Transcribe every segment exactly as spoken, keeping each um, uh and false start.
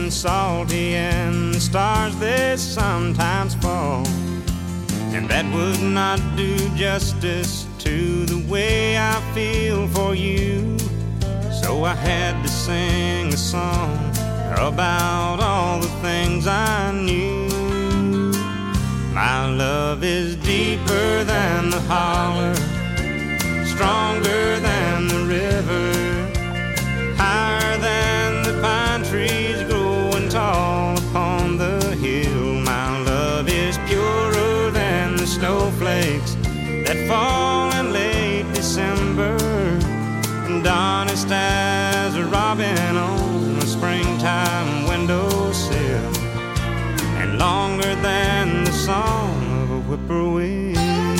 and salty, and the stars they sometimes fall. And that would not do justice to the way I feel for you. So I had to sing a song about all the things I knew. My love is deeper than the holler, stronger than the river, higher than the pine trees growing tall upon the hill. My love is purer than the snowflakes that fall in late December, and honest as a robin on a springtime windowsill, and longer than the song of a whippoorwill.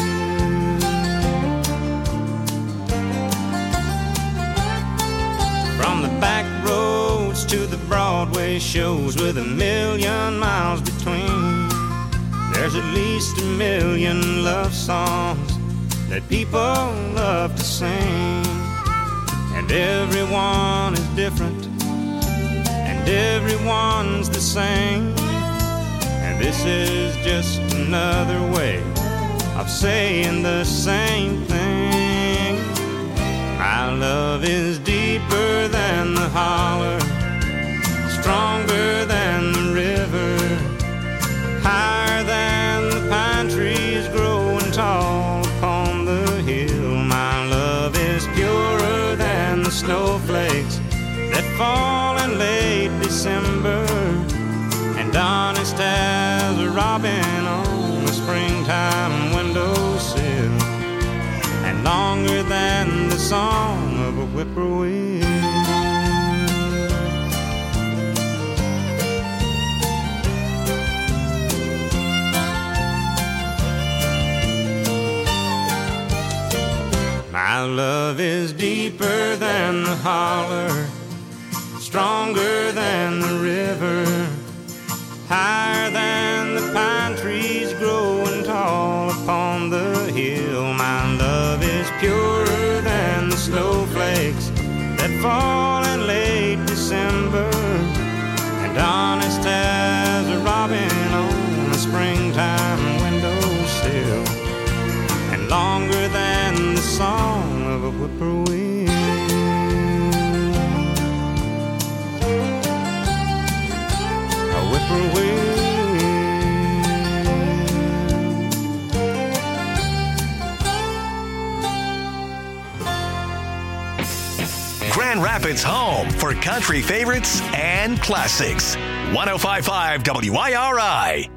From the back roads to the Broadway shows with a million miles between, there's at least a million love songs that people love to sing. And everyone is different, and everyone's the same. And this is just another way of saying the same thing. My love is deeper than the holler, stronger than the river, higher than the pine trees growing tall upon the hill. My love is purer than the snowflakes that fall in late December, and honest as a robin on a springtime windowsill, and longer than the song of a whippoorwill. My love is deeper than the holler, stronger than the river, higher than the pine trees growing tall upon the hill. My love is purer than the snowflakes that fall in late December, and honest as a robin on a springtime windowsill, and longer than the song of a whippoorwill. A whippoorwill. Grand Rapids' home for country favorites and classics. one oh five point five W I R I.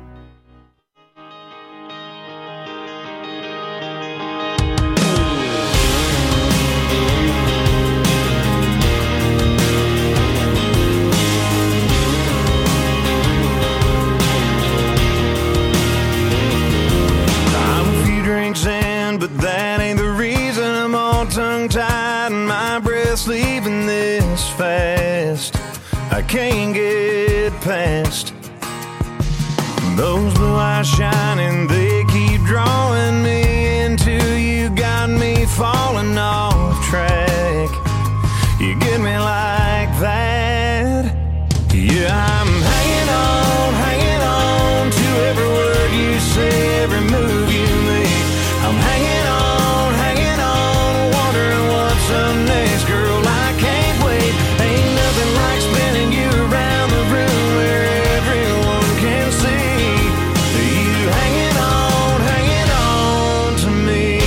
But that ain't the reason I'm all tongue-tied and my breath's leaving this fast. I can't get past those blue eyes shining, they keep drawing me into you, got me falling off track. You get me like that. Yeah, I'm hanging on, hanging on to every word you say, every move you make. I'm hanging on, hanging on, wondering what's up next. Girl, I can't wait. Ain't nothing like spinning you around the room where everyone can see you hanging on, hanging on to me.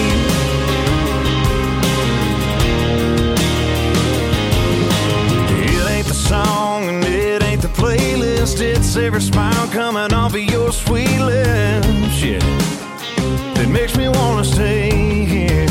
It ain't the song and it ain't the playlist, it's every smile coming off of your sweet lips. Yeah, that makes me wanna stay here.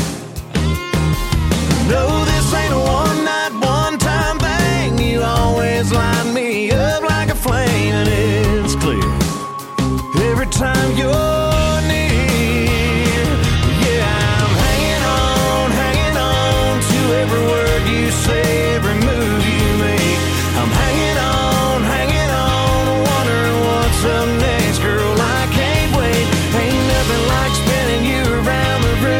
No, this ain't a one-night, one-time thing. You always light me up like a flame, and it's clear every time you're near. Yeah, I'm hanging on, hanging on to every word you say, every move you make. I'm hanging on, hanging on, wondering what's up next. Girl, I can't wait. Ain't nothing like spinning you around the room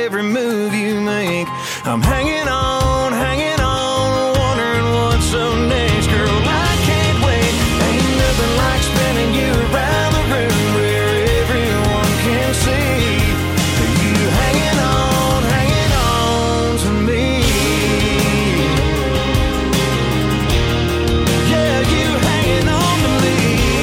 every move you make. I'm hanging on, hanging on, wondering what's up next. Girl, I can't wait. Ain't nothing like spinning you around the room where everyone can see you hanging on, hanging on to me. Yeah, you hanging on to me.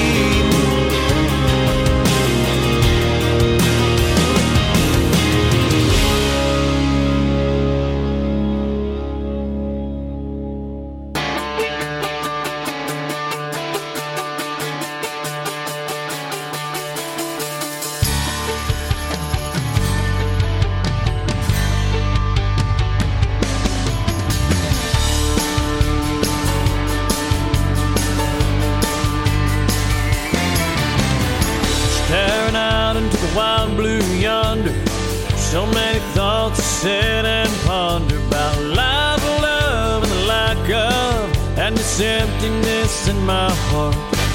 Staring out into the wild blue yonder, so many thoughts to sit and ponder about life, love, and the lack of, and this emptiness in my heart.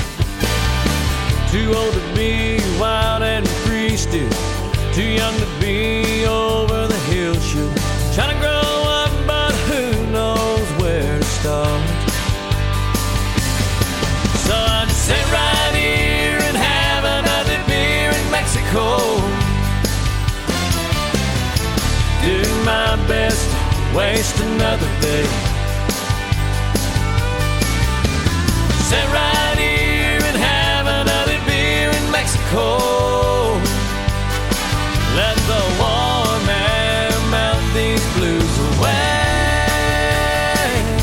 Too old to be wild and free still, too young to be over the hill should. Trying to grow up, but who knows where to start. So I just sit right here and have another beer in Mexico. Do my best to waste another day. Sit right here and have another beer in Mexico. Let the warm air melt these blues away.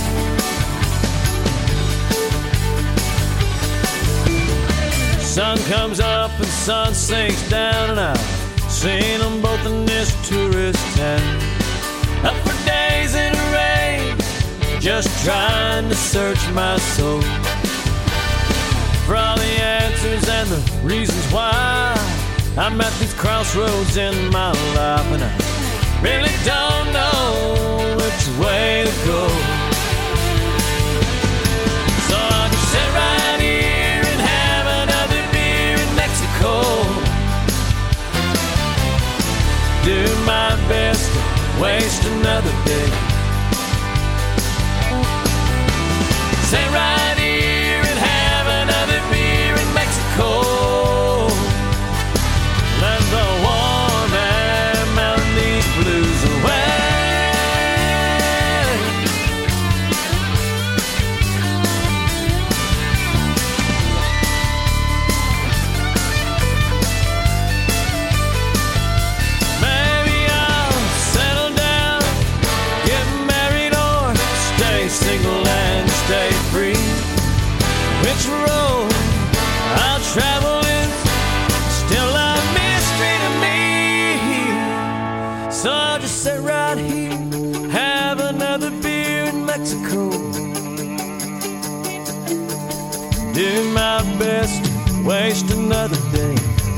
Sun comes up and sun sinks down, and I've seen them both in this tourist town. Up for days in the rain, just trying to search my soul for all the answers and the reasons why I'm at these crossroads in my life, and I really don't know which way to go. So I can sit right here and have another beer in Mexico. Do my best to waste another day. Sit right here and have another beer in Mexico. Let the warm air melt these blues away. Maybe I'll settle down, get married, or stay single and stay free. Which road I'll travel is still a mystery to me. So I'll just sit right here, have another beer in Mexico. Do my best to waste another day.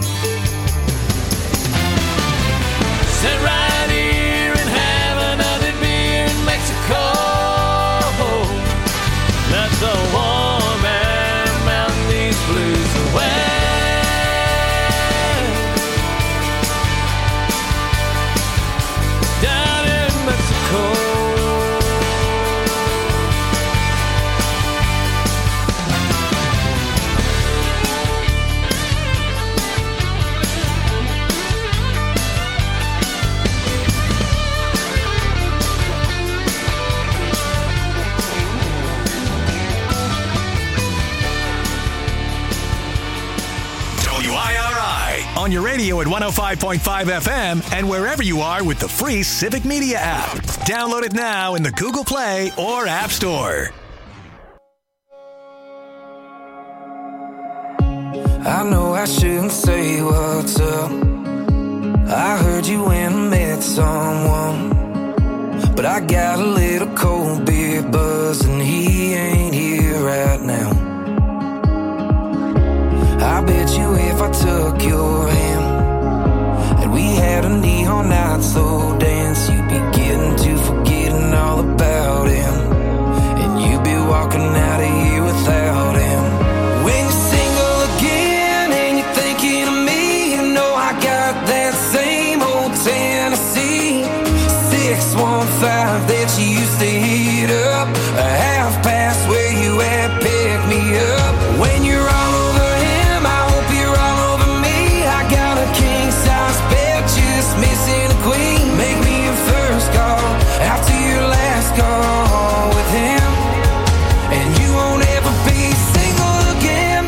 Sit right here and have another beer in Mexico. Let the warm air melt these blues away. Down in Mexico. W I R I on your radio at one oh five point five F M and wherever you are with the free Civic Media app. Download it now in the Google Play or App Store. I know I shouldn't say what's up. I heard you went and met someone, but I got a little cold beer buzz and he ain't here right now. I bet you if I took your hand and we had a neon night slow dance, you'd be getting to forgetting all about him, and you'd be walking out of here without him. When you're single again and you're thinking of me, you know I got that same old Tennessee. one five that you used to heat up. A half past where you at, pick me up. When you're all over him, I hope you're all over me. I got a king size bed, just missing a queen. Make me your first call after your last call with him, and you won't ever be single again.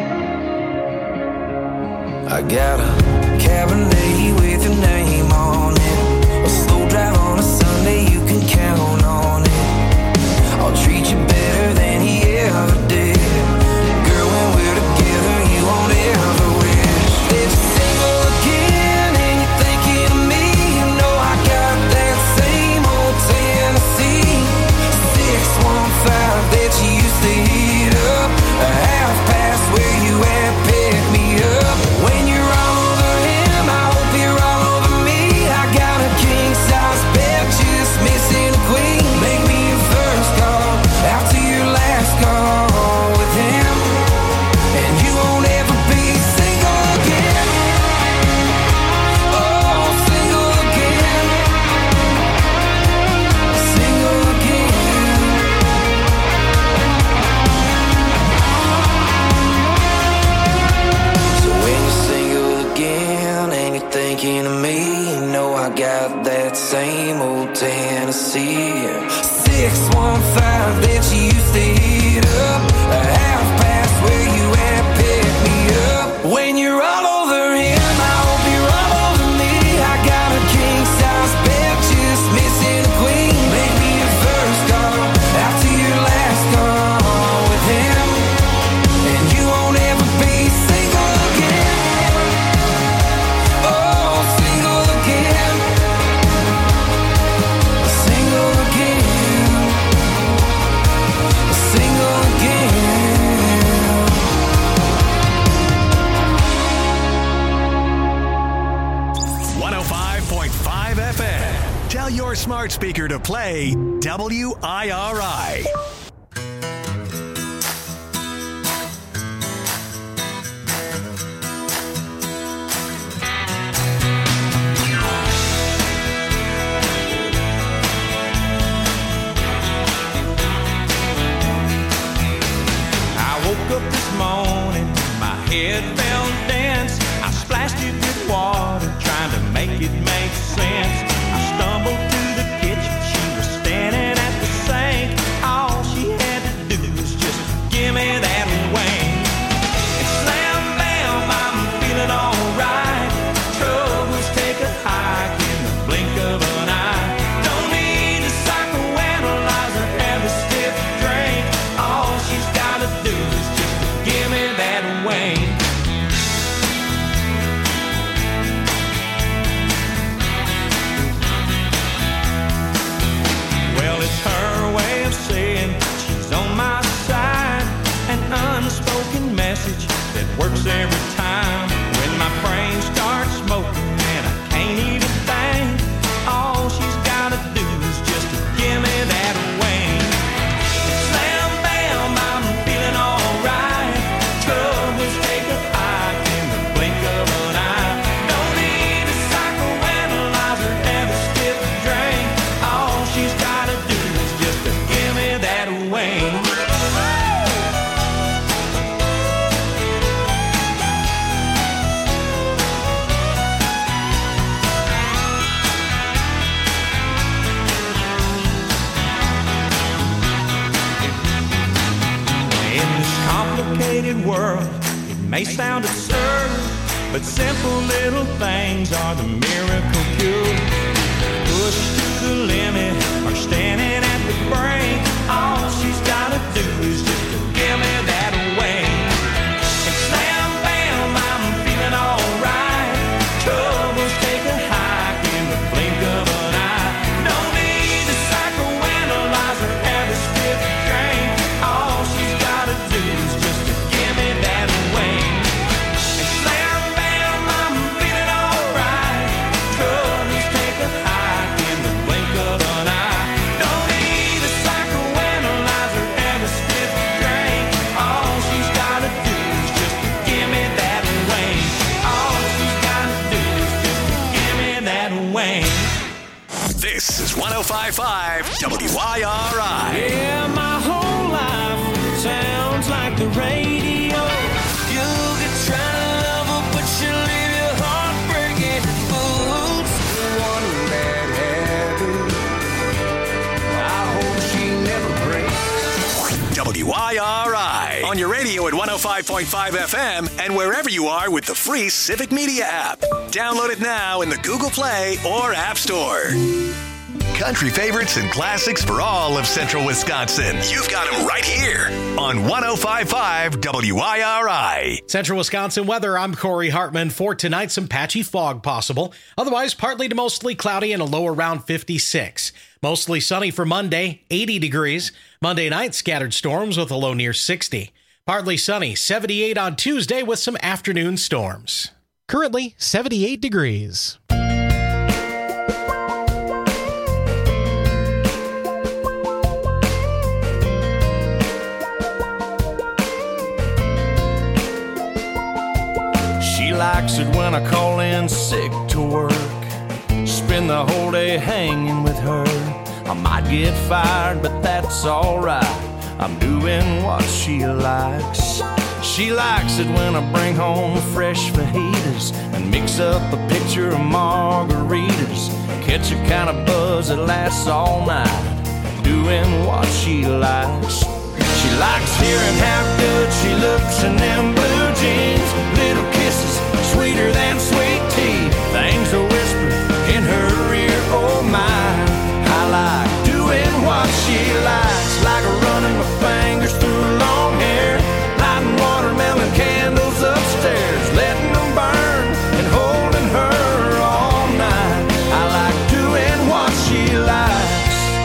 I got a Cabernet with your name on it, a slow drive on a Sunday, you can count on it. I'll treat you better than he ever did. Girl, when we're together, you won't ever wish that you're single again. And you're thinking of me, you know I got that same old Tennessee six one five that you used to heat up. A half past where you at, pick me up. When you're all over him, I hope you're all over me. I got a king size bed, just missing a queen. Make me your first call after your last call with him, and you won't ever be single again. Oh, single again, single again. So when you're single again and you're thinking of me, you know I got that same old Tennessee six one five that you used to heat up. A half past where you at, pick me up. When you're all over him, I hope you're all over me. I got a king size bed, just missing a queen. Make me your first call after your last call with him, and you won't ever be single again. Oh, single again, single again, single again. one oh five point five F M. Tell your smart speaker to play W I R I. I woke up this morning, my head felt dense. I splashed it with water, trying to make it make sense. I stumbled to the kitchen, she was standing at the sink. All she had to do was just give me that wing. And slam bam, I'm feeling alright. Troubles take a hike in the blink of an eye. Don't need a psychoanalyze or have a stiff drink. All she's gotta do is just give me that wing. Well, it's her way of saying she's on my side. An unspoken message that works every time. When my brain starts smoking and I can't even think, all she's gotta do is just give me that wing. Slam bam, I'm feeling alright. Troubles take a hike in the blink of an eye. Don't need a psychoanalyzer, have a stiff drink. All she's gotta do is just give me that wing. In this complicated world, it may sound absurd, but simple little things are the miracle cure. Pushed to the limit or standing at the brink, all she's gotta do is just give me that wing. And slam bam, I'm feeling alright. Troubles take a hike in the blink of an eye. Don't need a psychoanalyzer, have a stiff drink. All she's gotta do is just give me that wing. And slam bam, I'm feeling alright. Troubles This is one oh five point five W I R I. Yeah, my whole life sounds like the radio. You'll get trying to love her, but she'll leave your heart breaking. Oops, one bad habit. I hope she never breaks. W I R I. On your radio at one oh five point five F M and wherever you are with the free Civic Media app. Download it now in the Google Play or App Store. Country favorites and classics for all of Central Wisconsin. You've got them right here on one oh five point five W I R I. Central Wisconsin weather, I'm Corey Hartman. For tonight, some patchy fog possible. Otherwise, partly to mostly cloudy and a low around fifty-six. Mostly sunny for Monday, eighty degrees. Monday night, scattered storms with a low near sixty. Partly sunny, seventy-eight on Tuesday with some afternoon storms. Currently, seventy-eight degrees. She likes it when I call in sick to work. Spend the whole day hanging with her. I might get fired, but that's alright. I'm doing what she likes. She likes it when I bring home fresh fajitas and mix up a pitcher of margaritas. Catch a kind of buzz that lasts all night, doing what she likes. She likes hearing how good she looks in them blue jeans. Little kisses, sweeter than sweet tea. Things are whispered in her ear, oh my. I like doing what she likes, like running my fingers through long hair, lighting watermelon candles upstairs, letting them burn and holding her all night. I like doing what she likes.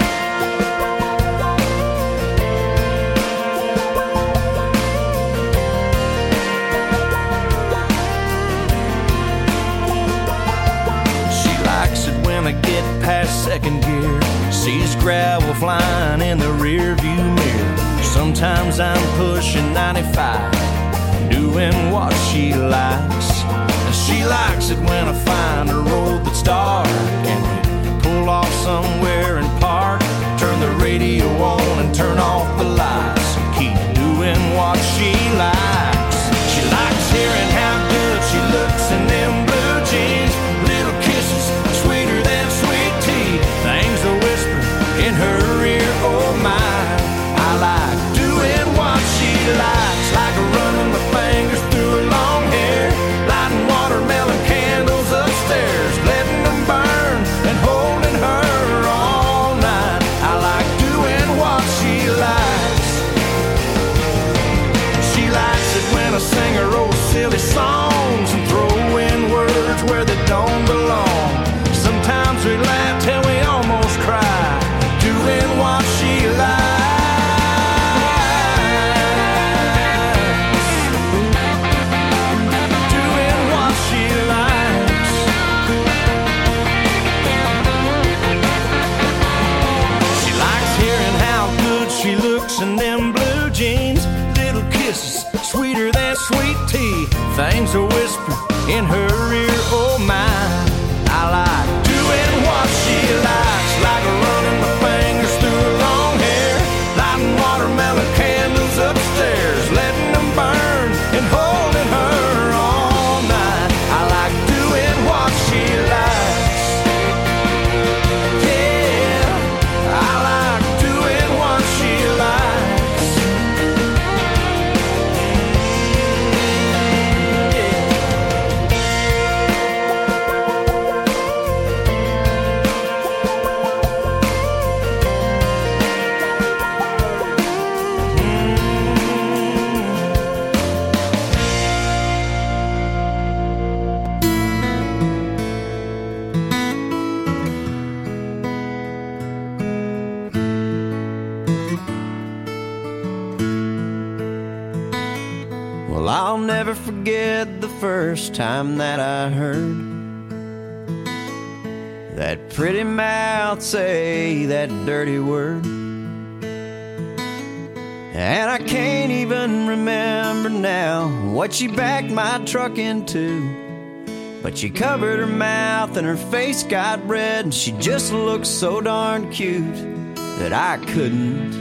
I get past second gear, sees gravel flying in the rear view mirror. Sometimes I'm pushing ninety-five, doing what she likes. She likes it when I find a road that's dark and we pull off somewhere and park. Turn the radio on and turn off the lights and keep doing what she likes. She likes hearing how good she looks in them blue jeans. Little kisses, sweeter than sweet tea. Things are whispered in her ear, oh my. I like doing what she likes, like running my fingers through her long hair, lighting watermelon candles upstairs, letting them burn and holding her all night. I like doing what she likes. She likes it when I sing her old silly songs and throw in words where they don't belong. Sometimes we laugh till we almost cry, doing what she likes. Doing what she likes. She likes hearing how good she looks in them blue jeans. Little kisses, sweeter than sweet tea. Things are whispered in her ear, oh my. I like doing what she likes, like running my fingers through her long hair, lighting watermelon candles upstairs, letting them burn and holding her all night. I like doing what she likes. Yeah, I like doing what she likes. Well, I'll never forget the first time that I heard that pretty mouth say that dirty word. And I can't even remember now what she backed my truck into. But she covered her mouth and her face got red, and she just looked so darn cute that I couldn't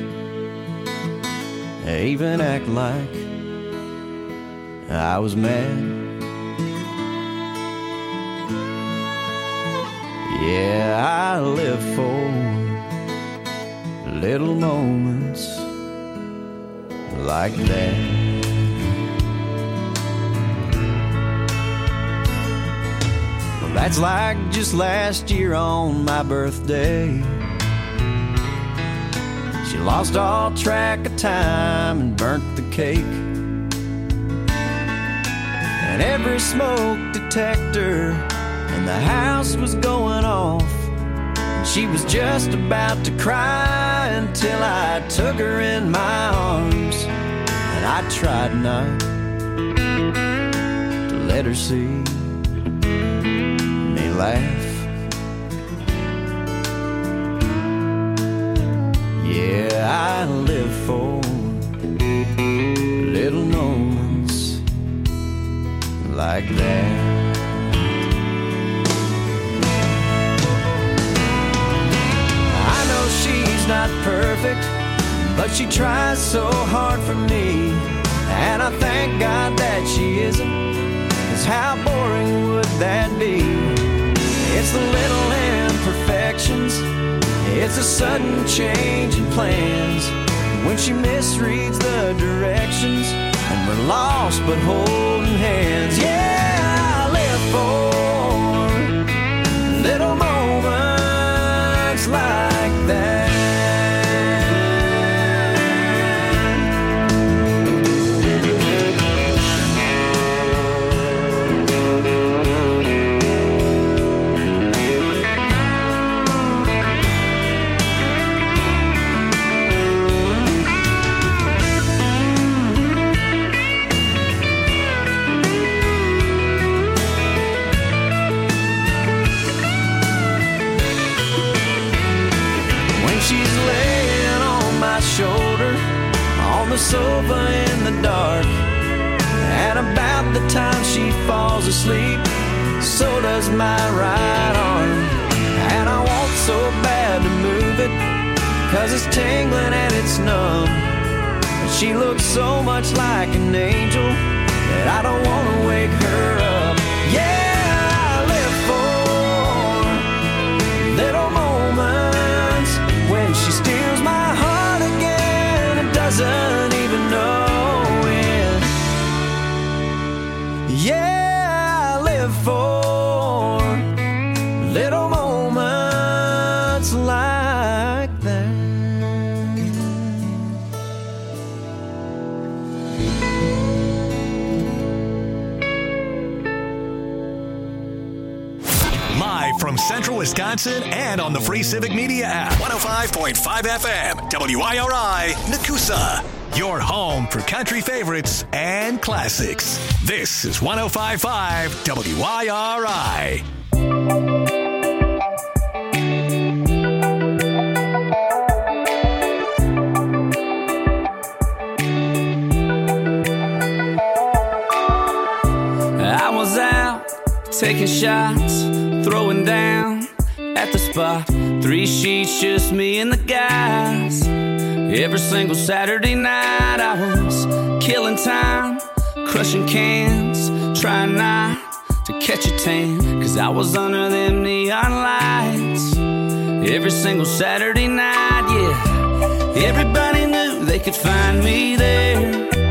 even act like I was mad. Yeah, I live for little moments like that. Well, that's like just last year on my birthday. She lost all track of time and burnt the cake. And every smoke detector in the house was going off. And she was just about to cry until I took her in my arms. And I tried not to let her see me laugh. Yeah, I live for little moments like that. I know she's not perfect, but she tries so hard for me. And I thank God that she isn't, 'cause how boring would that be? It's the little imperfections, it's a sudden change in plans, when she misreads the directions and we're lost but holding hands. Yeah, I live for little moments like that. Shoulder on the sofa in the dark, and about the time she falls asleep, so does my right arm. And I want so bad to move it, 'cause it's tingling and it's numb. But she looks so much like an angel that I don't want to wake her up. Yeah, I live for little moments when she steals my heart again and doesn't even know it. Yeah, I live for little moments like that. Live from Central Wisconsin and on the free Civic Media app. one oh five point five F M, W I R I, Nakusa. Your home for country favorites and classics. This is one oh five point five W I R I. I was out taking shots, throwing down at the spot. Three sheets, just me and the guys. Every single Saturday night I was killing time, crushing cans, trying not to catch a tan, 'cause I was under them neon lights. Every single Saturday night, yeah. Everybody knew they could find me there.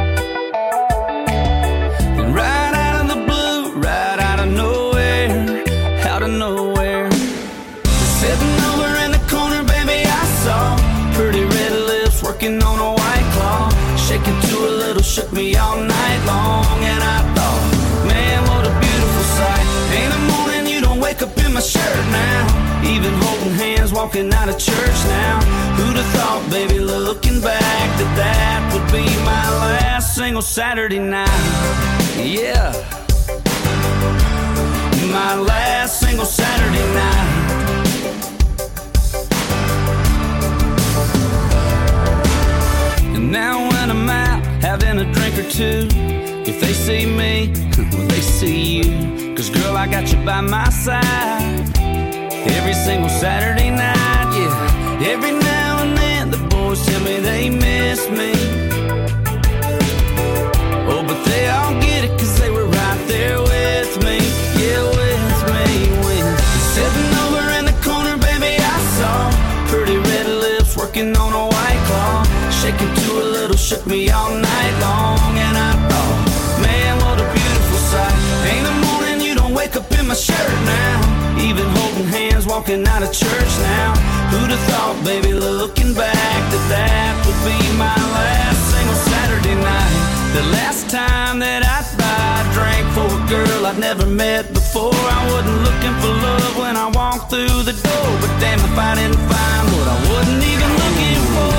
And right out of the blue, right out of nowhere, out of nowhere, sitting over in the corner, baby, I saw pretty red lips working on a white claw, shaking to a little, shook me all night long. And I thought, man, what a beautiful sight. Ain't a morning you don't wake up in my shirt now, even holding hands, walking out of church now. Who'd have thought, baby, looking back, that that would be my last single Saturday night. Yeah, my last single Saturday night. And now when I'm out having a drink or two, if they see me, well, they see you. 'cause girl, I got you by my side every single Saturday night, yeah. Every now and then the boys tell me they miss me. Oh, but they all get it 'cause they were right there with me. Yeah, with me, with me. Sitting over in the corner, baby, I saw pretty red lips working on a white claw. Shaking to a little, shook me all night long. And I thought, man, what a beautiful sight. Ain't the morning you don't wake up in my shirt now. Even holding hands, walking out of church now. Who'd have thought, baby, looking back, that that would be my last single Saturday night. The last time that I'd buy a drink for a girl I'd never met before. I wasn't looking for love when I walked through the door, but damn if I didn't find what I wasn't even looking for.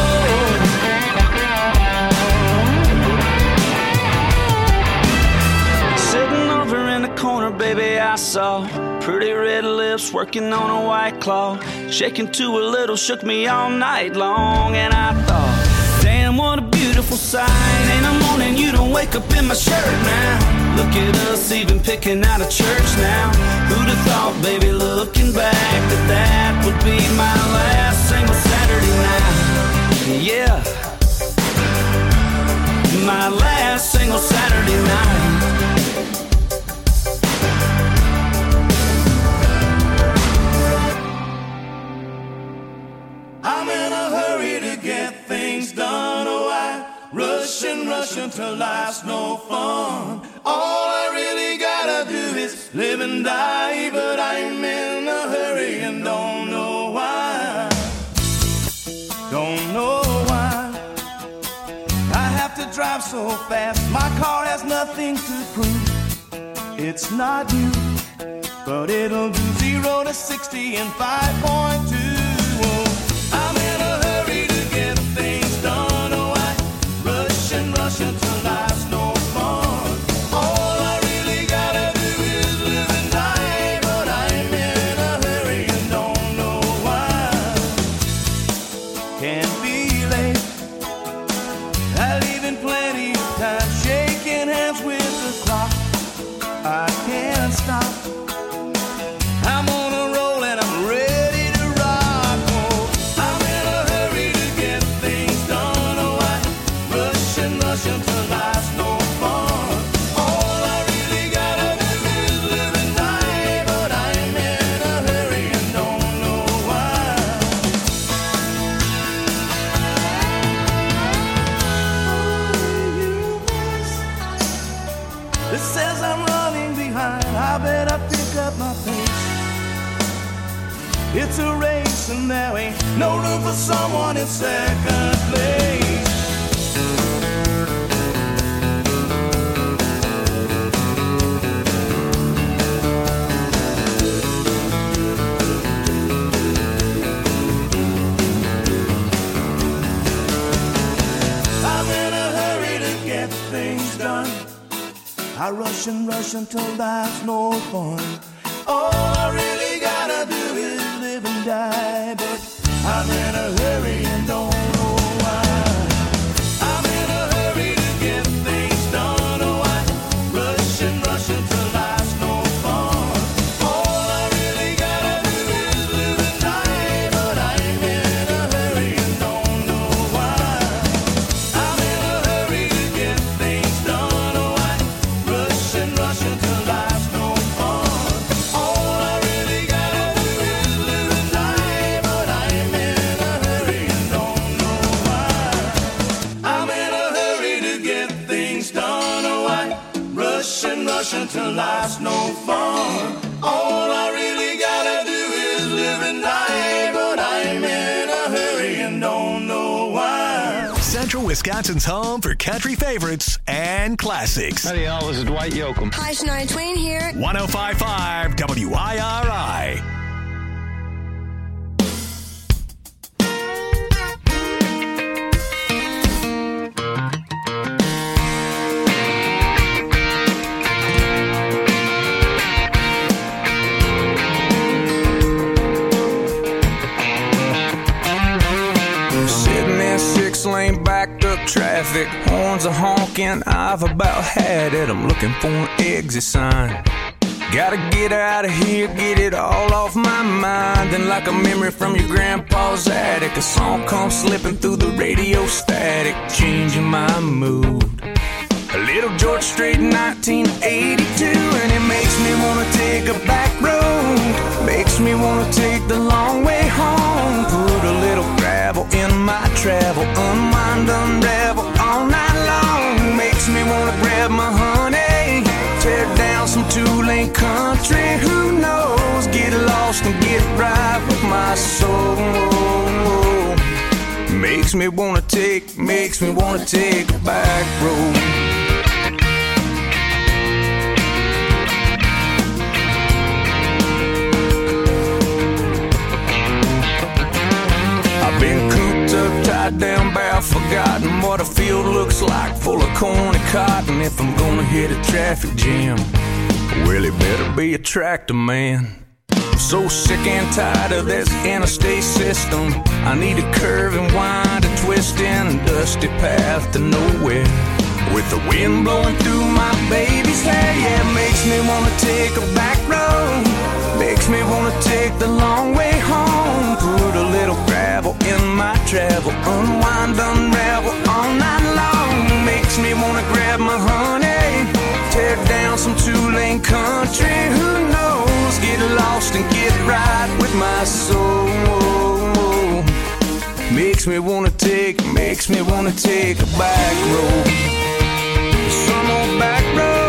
Sitting over in the corner, baby, I saw pretty red lips working on a white claw. Shaking to a little, shook me all night long. And I thought, damn, what a beautiful sight. Ain't a morning you don't wake up in my shirt now. Look at us even picking out of church now. Who'd have thought, baby, looking back, that that would be my last single Saturday night. Yeah, my last single Saturday night. I'm in a hurry to get things done. Oh, I rush and rush until life's no fun. All I really gotta do is live and die, but I'm in a hurry and don't know why. Don't know why I have to drive so fast. My car has nothing to prove. It's not new, but it'll do zero to sixty in five point two. I'm in a hurry to get things done. Oh, I rush and rush until life's no fun. All I really gotta do is live and die, but I'm in a hurry and don't know why. Can't be late. I leave in plenty of time, shaking hands with the clock. I can't stop. I'm on a roll and I'm ready to rock. Oh, I'm in a hurry to get things done. Oh, I rush and rush until life's no fun. All I really gotta do is live and die, but I'm in a hurry and don't know why. It says I'm running behind. I better pick up my pace. It's a race and there ain't no room for someone in second place. I'm in a hurry to get things done. I rush and rush until there's no fun. All I really gotta do is live and die, but I'm in a hurry and don't know why. I'm in a hurry to get things done. Oh, I rush and rush until life's no fun. All I really gotta do is live and die, but I'm in a hurry and don't know why. I'm in a hurry to get things done. Oh, I rush and rush until life's no fun. All I really gotta do is live and die, but I'm in a hurry and don't know why. I'm in a hurry to get things done. Oh, I rush and rush until life's no fun. All I really gotta do is live and die, but I'm in a hurry and don't know why. Central Wisconsin's home for country favorites and classics. Howdy, y'all. This is Dwight Yoakam. Hi, Shania Twain here. one oh five point five W I R I. Sitting in six lane backed up traffic, horns are honking, I've about had it. I'm looking for an exit sign, Gotta get out of here, get it all off my mind. And like a memory from your grandpa's attic, a song comes slipping through the radio static, changing my mood. A little George Strait in nineteen eighty-two, and it makes me wanna take a back road. Makes me wanna take the long way home. Put a little gravel in my travel, unwind, unravel all night long. Makes me wanna grab my honey, tear down some two-lane country. Who knows? Get lost and get right with my soul. Makes me wanna take, makes me wanna take a back road. Been cooped up, tied down, bound, forgotten what a field looks like, full of corn and cotton. If I'm gonna hit a traffic jam, well, it better be a tractor man. I'm so sick and tired of this interstate system. I need a curve and wind, a twist in a dusty path to nowhere. With the wind blowing through my baby's hair, yeah, it makes me wanna take a back road. Makes me wanna take the long way home. Put a little gravel in my travel, unwind, unravel all night long. Makes me wanna grab my honey, tear down some two-lane country. Who knows? Get lost and get right with my soul. Makes me wanna take, makes me wanna take a back road. Some old back road.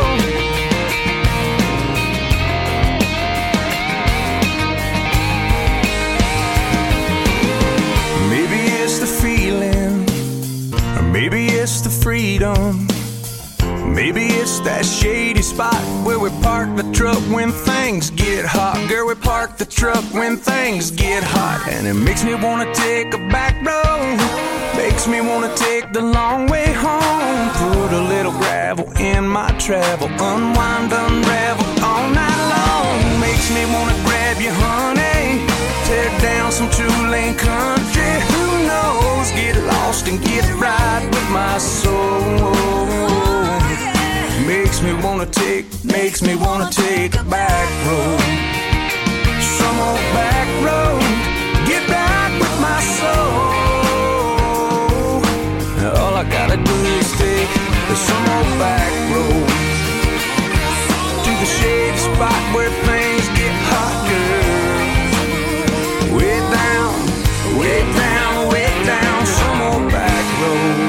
Maybe it's the feeling, or maybe it's the freedom. Maybe it's that shady spot where we park the truck when things get hot. Girl, we park the truck when things get hot. And it makes me wanna take a back road. Makes me wanna take the long way home. Put a little gravel in my travel, unwind, unravel all night long. Makes me wanna grab you, honey, tear down some two-lane country. Who knows? Get lost and get right with my soul. Makes me wanna take, makes me wanna take a back road. Some old back road, get back with my soul. All I gotta do is take some old back road to the shady spot where things get hot, girl. Way down, way down, way down, some old back road.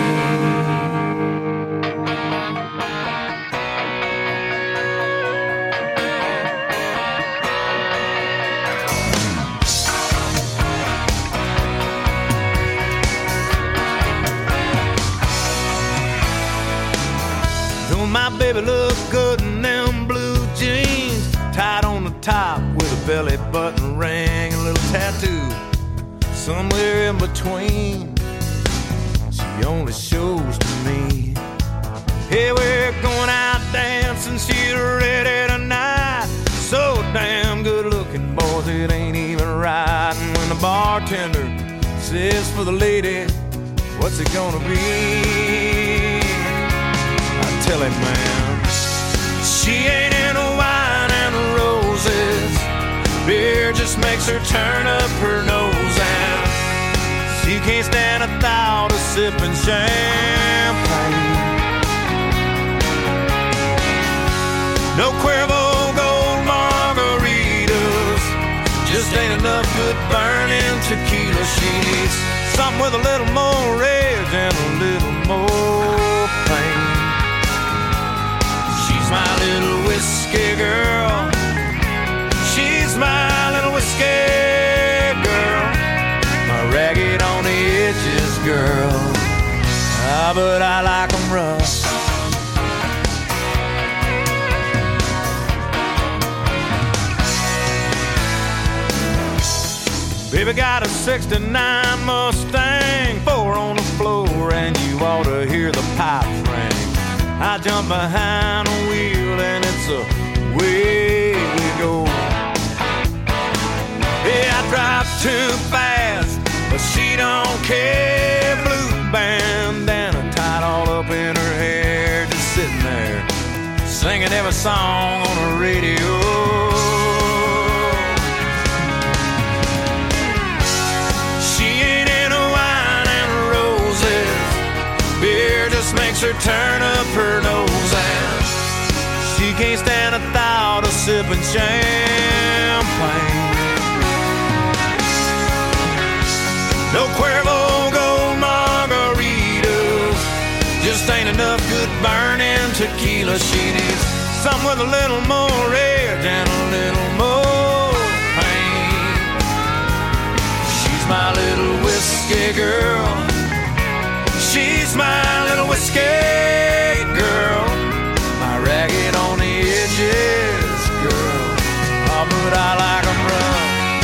My baby look good in them blue jeans, tied on the top with a belly button ring, a little tattoo somewhere in between. She only shows to me. Hey, we're going out dancing, she's ready tonight. So damn good looking, boys, it ain't even right. And when the bartender says for the lady, what's it gonna be? Tell him, man, she ain't into wine and roses. Beer just makes her turn up her nose, and she can't stand a thought of sipping champagne. No Cuervo Gold margaritas, just ain't enough good burning tequila. She needs something with a little more rage and a little more pain. My little whiskey girl, she's my little whiskey girl, my ragged on the edges girl. Ah, but I like 'em rough. Baby got a sixty-nine Mustang, four on the floor, and you ought to hear the pipes ring. I jump behind the wheel and it's away we go. Yeah, I drive too fast, but she don't care. Blue bandana tied all up in her hair, just sitting there singing every song on the radio. her turn up her nose, and she can't stand the thought of sipping champagne. No Cuervo Gold margaritas, just ain't enough good burning tequila. She needs something with a little more red and a little more pain. She's my little whiskey girl. She's my little whiskey girl. My ragged on the edges girl. Oh, but I like 'em rough.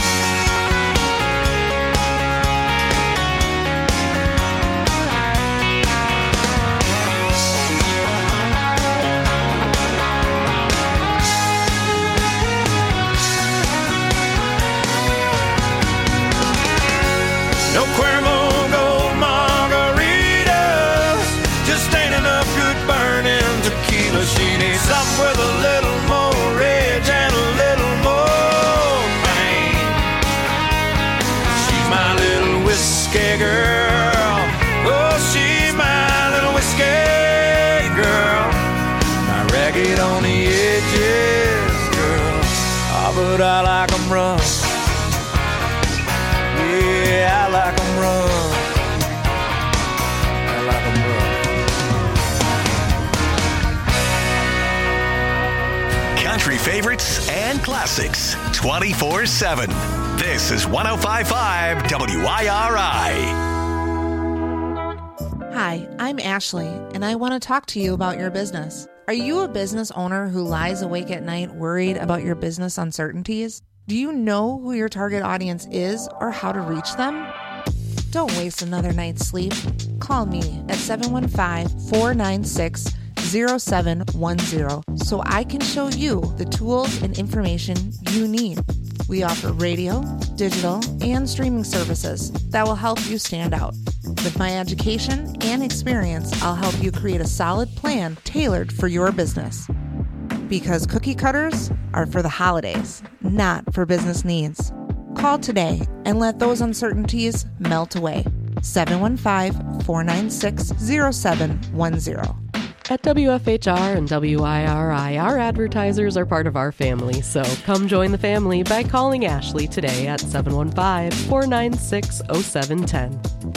No Cuervo Gold margaritas, just ain't enough good burning tequila. She needs something with a little more red and a little more pain. She's my little whiskey girl. Oh, she's my little whiskey girl. My ragged on the edges girl. Oh, but I like 'em rough. Yeah, I like 'em rough. I like 'em rough. Country favorites and classics twenty-four seven. This is one oh five point five W I R I. Hi, I'm Ashley, and I want to talk to you about your business. Are you a business owner who lies awake at night worried about your business uncertainties? Do you know who your target audience is or how to reach them? Don't waste another night's sleep. Call me at seven one five, four nine six, zero seven one zero so I can show you the tools and information you need. We offer radio, digital, and streaming services that will help you stand out. With my education and experience, I'll help you create a solid plan tailored for your business. Because cookie cutters are for the holidays, not for business needs. Call today and let those uncertainties melt away. seven one five, four nine six, zero seven one zero. At W F H R and W I R I, our advertisers are part of our family, so come join the family by calling Ashley today at seven one five, four nine six, zero seven one zero.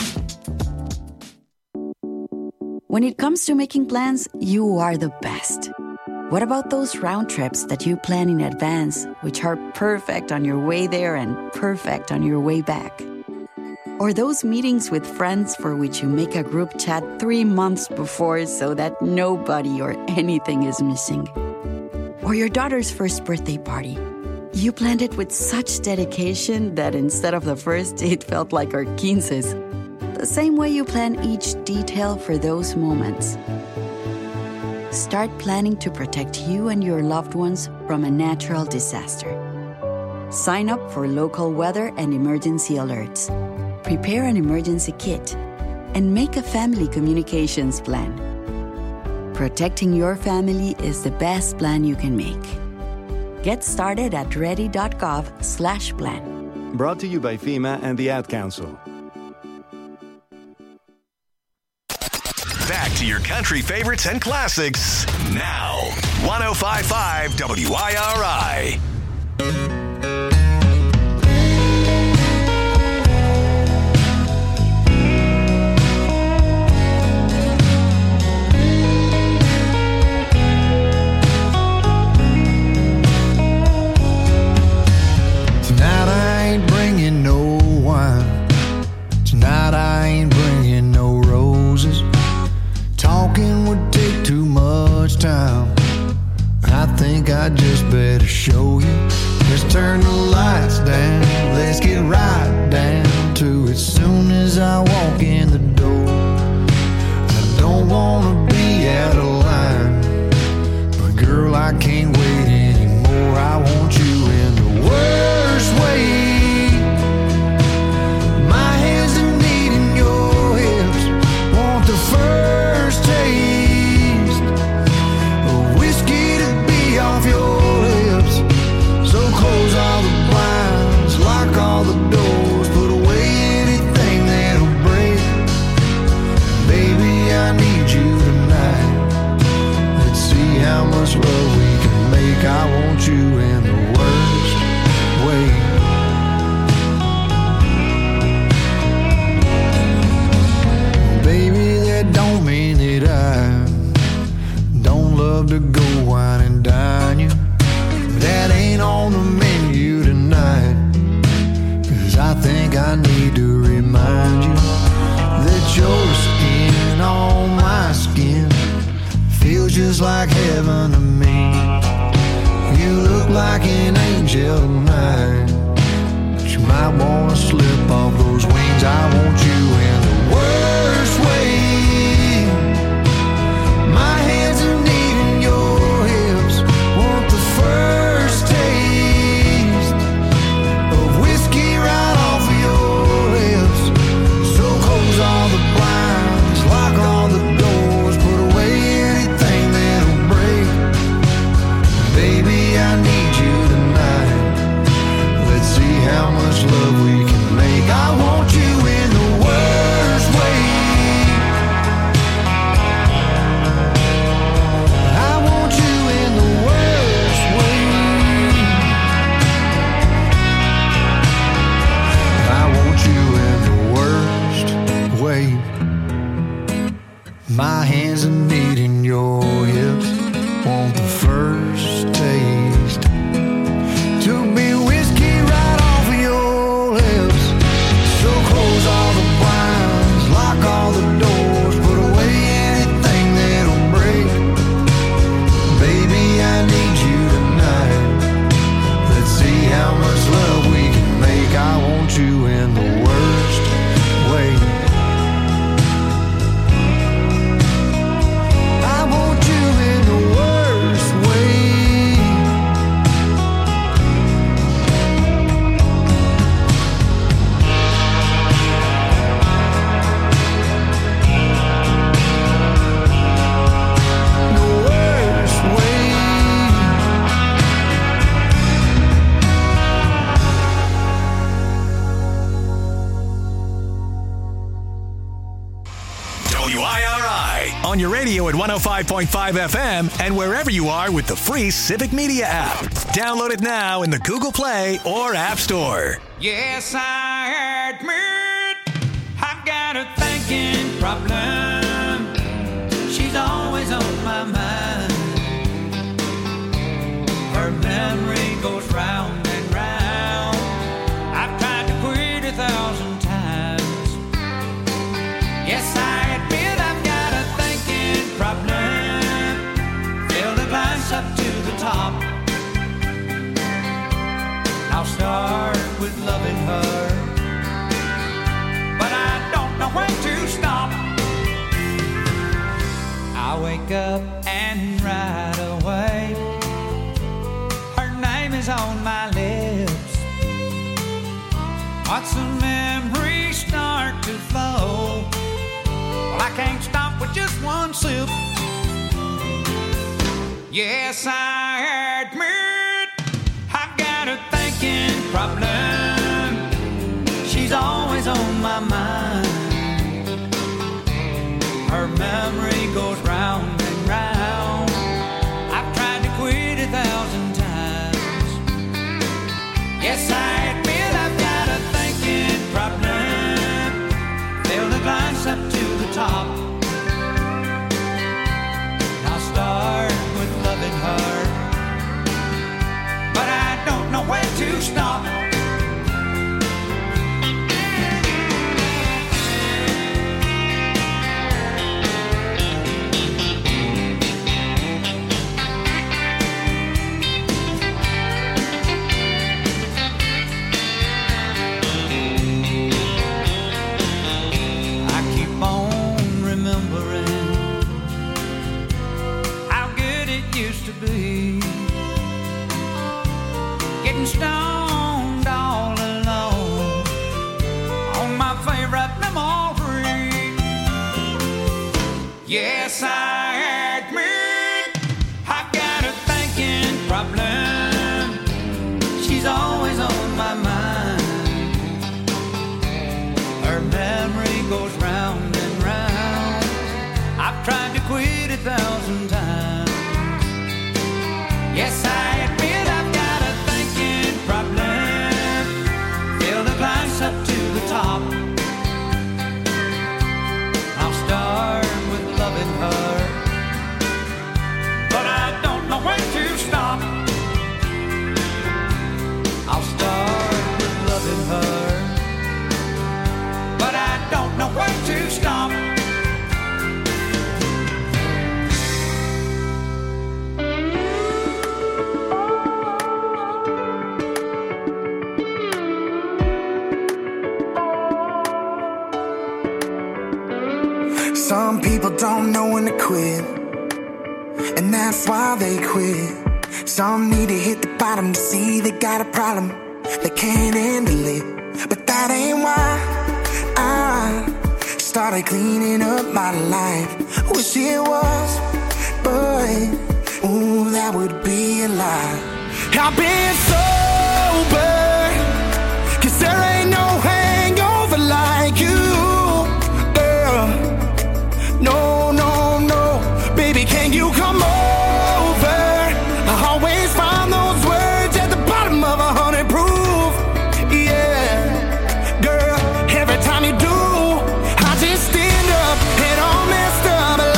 When it comes to making plans, you are the best. What about those round trips that you plan in advance, which are perfect on your way there and perfect on your way back? Or those meetings with friends for which you make a group chat three months before so that nobody or anything is missing? Or your daughter's first birthday party. You planned it with such dedication that instead of the first, it felt like our quinces. The same way you plan each detail for those moments. Start planning to protect you and your loved ones from a natural disaster. Sign up for local weather and emergency alerts. Prepare an emergency kit. And make a family communications plan. Protecting your family is the best plan you can make. Get started at ready.gov slash plan. Brought to you by FEMA and the Ad Council. Back to your country favorites and classics now. one oh five point five W I R I. Tonight I ain't bringing no wine. Tonight I ain't bringing no roses. Talking would take too much time. I think I just better show you. Let's turn the lights down. Let's get right down to it. Soon as I walk in the door, I don't wanna be out of line, but girl, I can't wait anymore. I want you in the worst way. My hands are needing your hips. Want the first taste of whiskey to be off your lips. So close all the blinds, lock all the doors, put away anything that'll break. Baby, I need you to My hands are kneading your hips. Want the first taste to be whiskey right off of your lips. So close all the blinds, lock all the doors, put away anything that'll break. Baby, I need you tonight. Let's see how much love we can make. I want you in the worst way. I want you in the worst way. The worst way. W I R I on your radio at one oh five point five F M and wherever you are with the free Civic Media app. Download it now in the Google Play or App Store. Yes, I admit I've got a thinking problem. She's always on my mind. Her memory goes round and round. I've tried to quit a thousand times. Yes, I admit I've got a thinking problem. Fill the glass up to the top. I'll start with loving her, but I don't know when to stop. I wake up and right away her name is on my lips. Watch the memories start to flow. Well, I can't stop with just one sip. Yes, I admit I've got a thinking problem. She's always on my mind. Her memory goes round and round. I've tried to quit a thousand times. Yes, I admit I've got a thinking problem. Fill the glass up to the top. I'll start with loving her, but I don't know when to stop. I keep on remembering how good it used to be. Getting stoned all alone on my favorite memory. Yes, I admit I've got a thinking problem. She's always on my mind. Her memory goes round and round. I've tried to quit a thousand times. Yes, I admit I've got a thinking problem. Fill the glass up to the top. I'll start with loving her, but I don't know when to stop. I'll start with loving her, but I don't know when to stop. Some people don't know when to quit, and that's why they quit. Some need to hit the bottom to see they got a problem. They can't handle it, but that ain't why I started cleaning up my life. Wish it was, but ooh, that would be a lie. I've been sober, 'cause there ain't no hangover like you, girl. No, no, no, baby, can you come over? I always find those words at the bottom of a hundred proof. Yeah, girl, every time you do, I just stand up and all messed up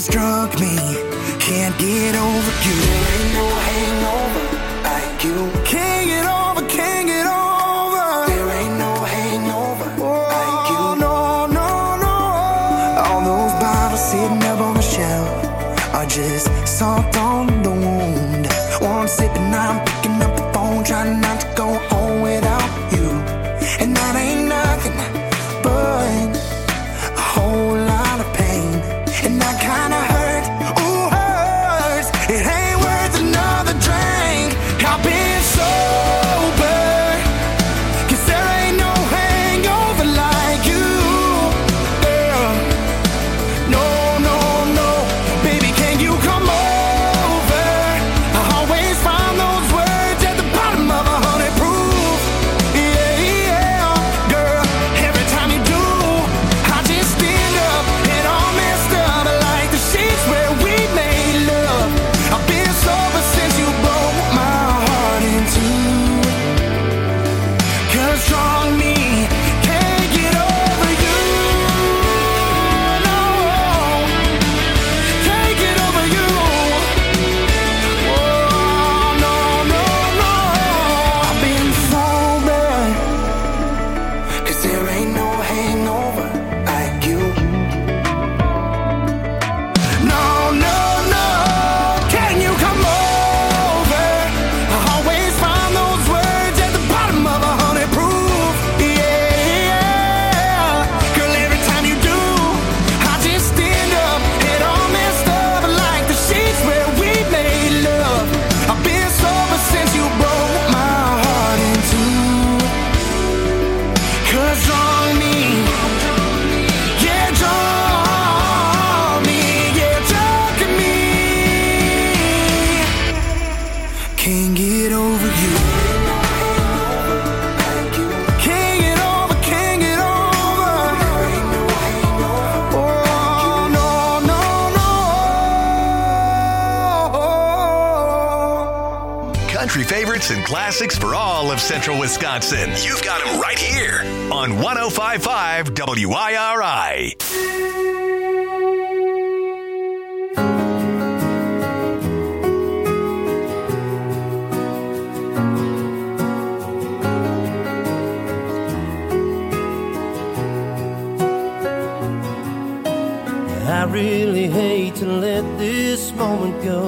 just drug me. Can't get over you. There ain't no hangover like you. Can't get over, can't get over. There ain't no hangover like you. No, no, no. All those bottles sitting up on the shelf are just salt on the wound. One sip and I'm picking up the phone, trying not to go home without you. And that ain't nothing but a whole lot of pain. And that kinda hurt, ooh hurts. It ain't worth another drink. I've been sober, 'cause there ain't no hangover like you. Yeah. No, no, no, baby, can you come over? I always find those words at the bottom of a hundred proof. Yeah, yeah, girl, every time you do, I just stand up and all messed up like the sheets where we made love. I've been sober since you broke my heart in two. 'Cause strong me can't get over you. No, can't get over you. Oh, no, no, no. I've been sober, 'cause there ain't no hangover like you. No, no, no. Can you come over? I always find those words at the bottom of a hundred proof. Yeah, girl, every time you do, I just stand up and all messed up like the sheets where we made love. I've been sober since you broke my heart in two. 'Cause draw me, yeah, draw me, yeah, drug me. Can't get over you. Can't get over, can't get over. Oh, no, no, no. Country favorites and classics for all of Central Wisconsin. You've got them right here on one oh five point five W I R I. I really hate to let this moment go.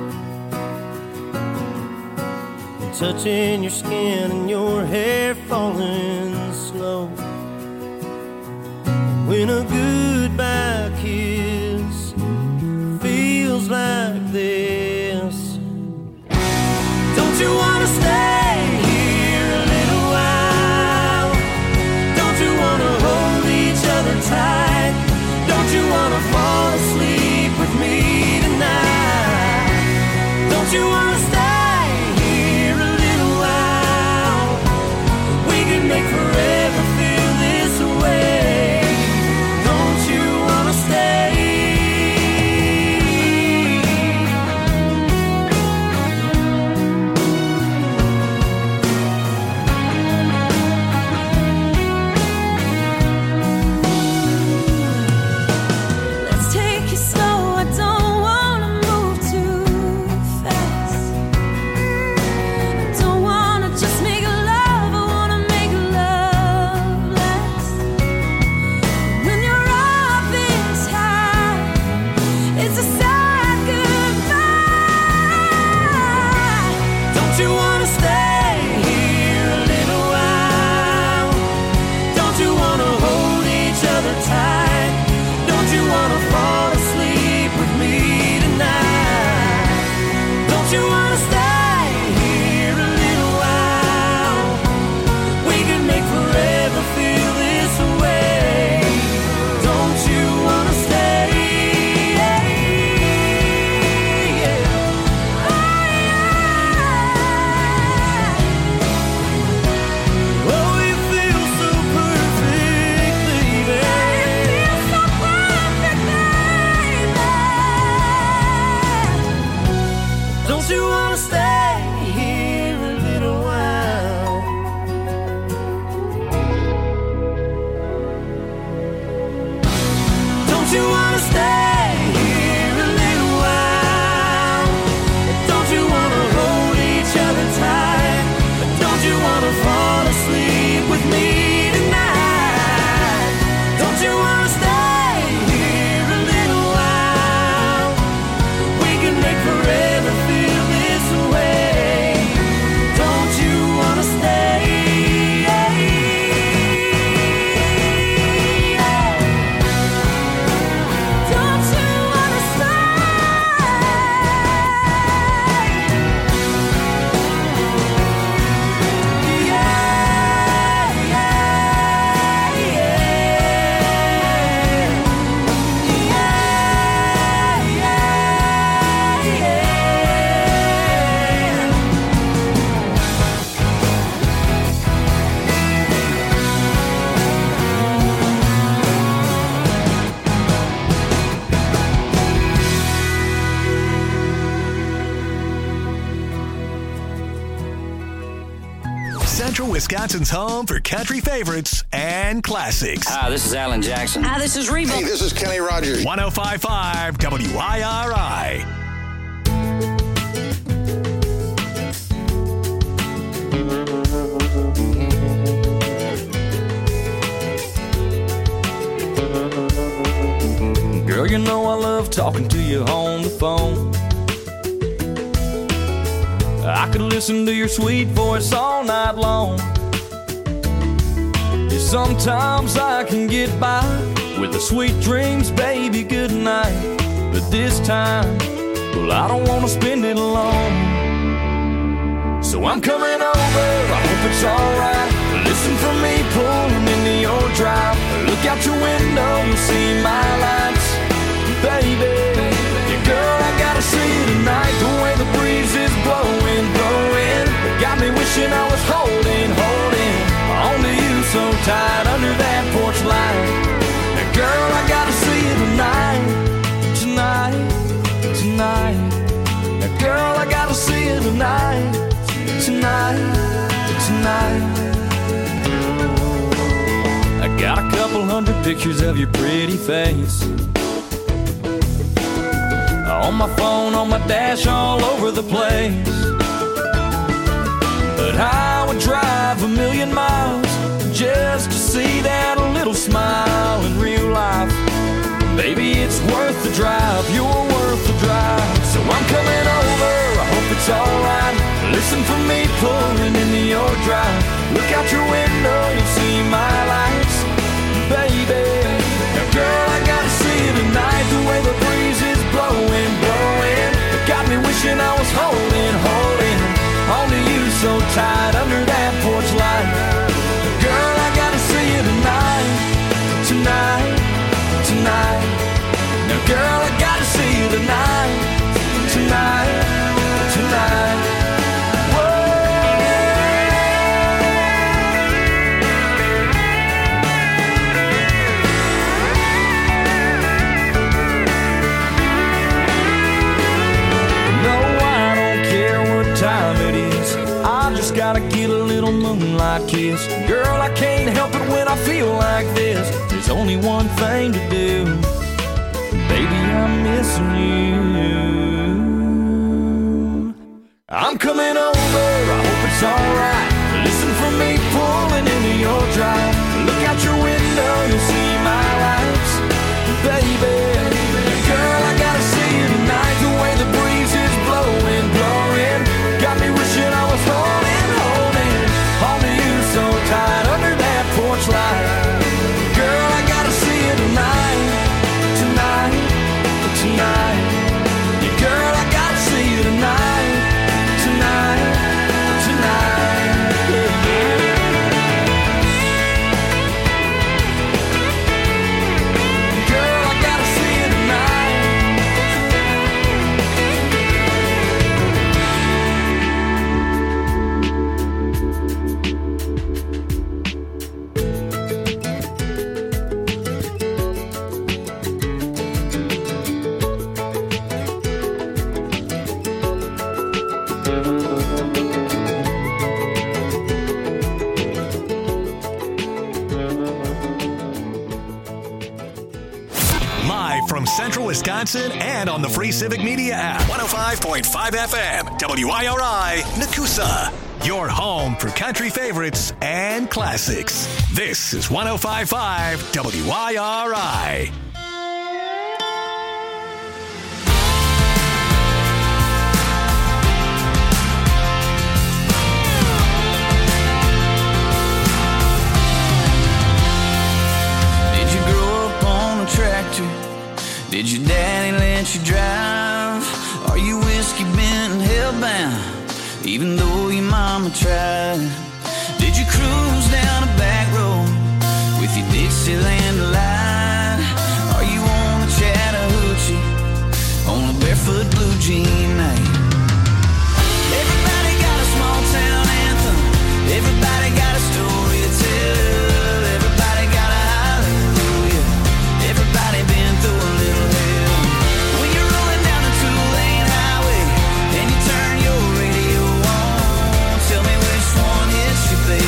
Touching your skin and your hair falling slow. When a goodbye kiss feels like this. Don't you wanna stay here a little while? Don't you wanna hold each other tight? Don't you wanna fall asleep with me tonight? Don't you wanna stay here a little while? We can make forever feel this way. Don't you wanna stay? Let's take it slow. I don't wanna move too fast. I don't wanna just make love. I wanna make love last. When you're up this high, it's a sad goodbye. Don't you wanna stay here a little while? Don't you wanna hold each other tight? Don't you wanna fall asleep with me tonight? Don't you wanna stay here a little while? We can make forever feel this way. Don't you wanna stay? Oh, you feel so perfect, baby. Don't you wanna stay here a little while? Don't you wanna stay here Central Wisconsin's home for country favorites and classics. Hi, this is Alan Jackson. Hi, this is Reba. Hey, this is Kenny Rogers. one oh five point five W I R I. Girl, you know I love talking to you on the phone. I could listen to your sweet voice all night long. Yeah, sometimes I can get by with the sweet dreams, baby, good night. But this time, well, I don't want to spend it alone. So I'm coming over, I hope it's alright. Listen for me pulling into your drive. Look out your window, you'll see my lights. Baby, yeah, girl, I gotta see you tonight. The way the breeze is blowing, blowing, got me wishing I was holding, holding onto you so tight under that porch light. Now, girl, I gotta see you tonight, tonight, tonight. Now, girl, I gotta see you tonight, tonight, tonight. I got a couple hundred pictures of your pretty face on my phone, on my dash, all over the place. But I would drive a million miles just to see that little smile in real life. Baby, it's worth the drive, you're worth the drive. So I'm coming over, I hope it's alright. Listen for me pulling into your drive. Look out your window, you'll see my lights. Baby, now girl, I gotta see you tonight. The way the breeze is blowing, blowing, it got me wishing I was holding, holding onto you so tight under that porch light. Girl, I gotta see you tonight, tonight, tonight. Now girl, I gotta see you tonight, tonight, tonight. Gotta get a little moonlight kiss. Girl, I can't help it when I feel like this. There's only one thing to do. Baby, I'm missing you. I'm coming over, I hope it's alright. Listen for me pulling into your drive. Look out your window, you'll see my lights. Baby, girl, I gotta see you tonight. The way the breeze is blowing, blowing, got me wishing I was holding so tight under that porch light. Girl, I gotta see you tonight, tonight, tonight. Yeah, girl, I gotta see you tonight, tonight, tonight. Yeah, yeah. Girl, I gotta see you tonight. From Central Wisconsin and on the free Civic Media app. one oh five point five F M, W I R I, Nakusa. Your home for country favorites and classics. This is one oh five point five W I R I. Did you grow up on a tractor? Did your daddy let you drive? Are you whiskey bent and hellbound, even though your mama tried? Did you cruise down a back road with your Dixieland light? Are you on the Chattahoochee on a barefoot blue jean night? Everybody got a small town anthem. Everybody got a story to tell. Everybody got a hallelujah. Everybody been through a little hell. When you're rolling down a two-lane highway and you turn your radio on, tell me which one hits you, baby.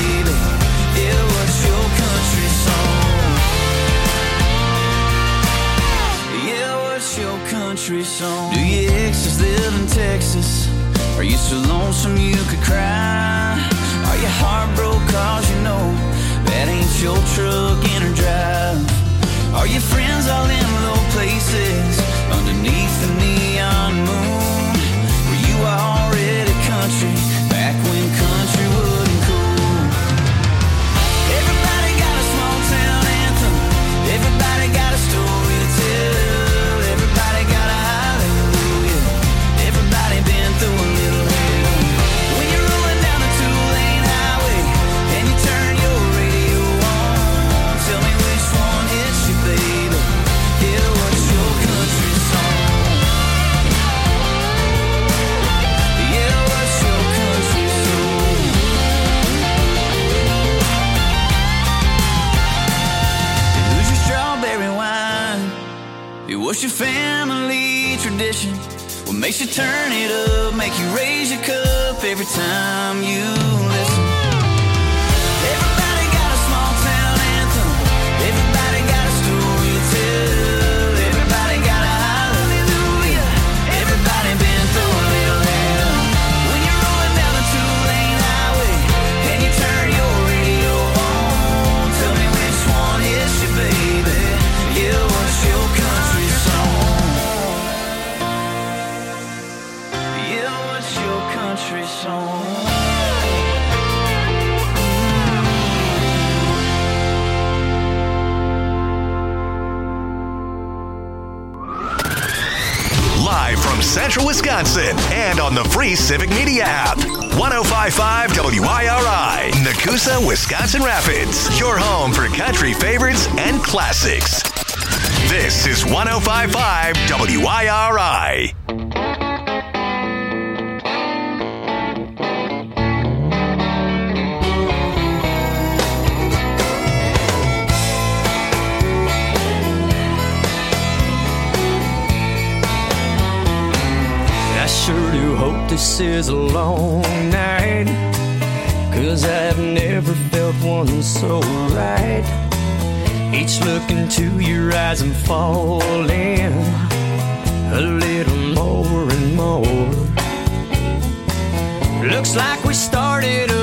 Are you so lonesome you could cry? Are you heartbroken cause you know that ain't your truck in or drive? Are your friends all in low places underneath the neon moon? Were you already country back when country wasn't cool? Everybody got a small town anthem. Everybody got a story to tell. Everybody got a hallelujah. Everybody been through a little hell. When you're rolling down the two-lane highway and you turn your radio on, tell me which one hits you, baby. Yeah, what's your country song? Yeah, what's your country song? Who's your strawberry wine? What's your family tradition? What makes you turn it up, make you raise your cup every time you listen? Everybody got a small town anthem. Everybody got a story to tell. Everybody got a hallelujah. Everybody been through a little hell. When you're rolling down the two-lane highway and you turn your radio on, tell me which one hits you, baby. Yeah, what's your country song? Yeah, what's your country song? Live from Central Wisconsin and on the free Civic Media app. one oh five point five W I R I, Nakusa, Wisconsin Rapids. Your home for country favorites and classics. This is one oh five point five W I R I. I sure do hope this is a long night, 'cause I've never felt one so right. Each look into your eyes I'm falling a little more and more. Looks like we started